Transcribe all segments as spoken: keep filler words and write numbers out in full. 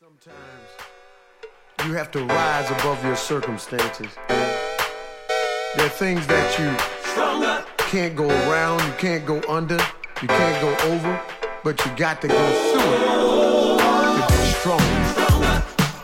Sometimes you have to rise above your circumstances. There are things that you Stronger. Can't go around, you can't go under, you can't go over, but you got to go through it to be strong. Stronger.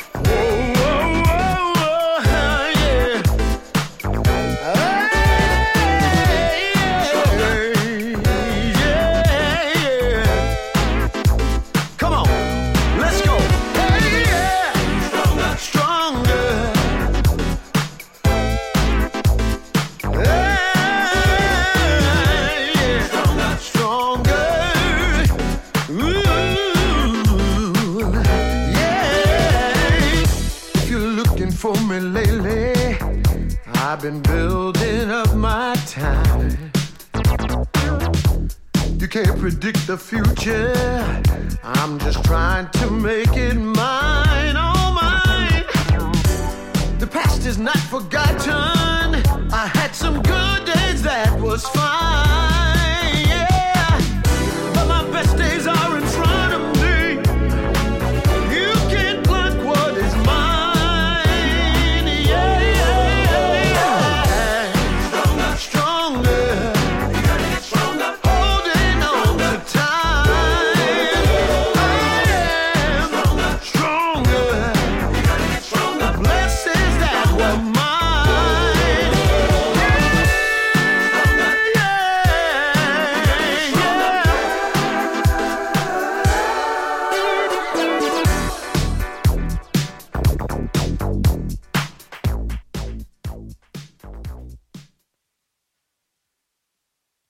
For me lately, I've been building up my time. You can't predict the future. I'm just trying to make it mine, oh mine. The past is not forgotten. I had some good days, that was fine.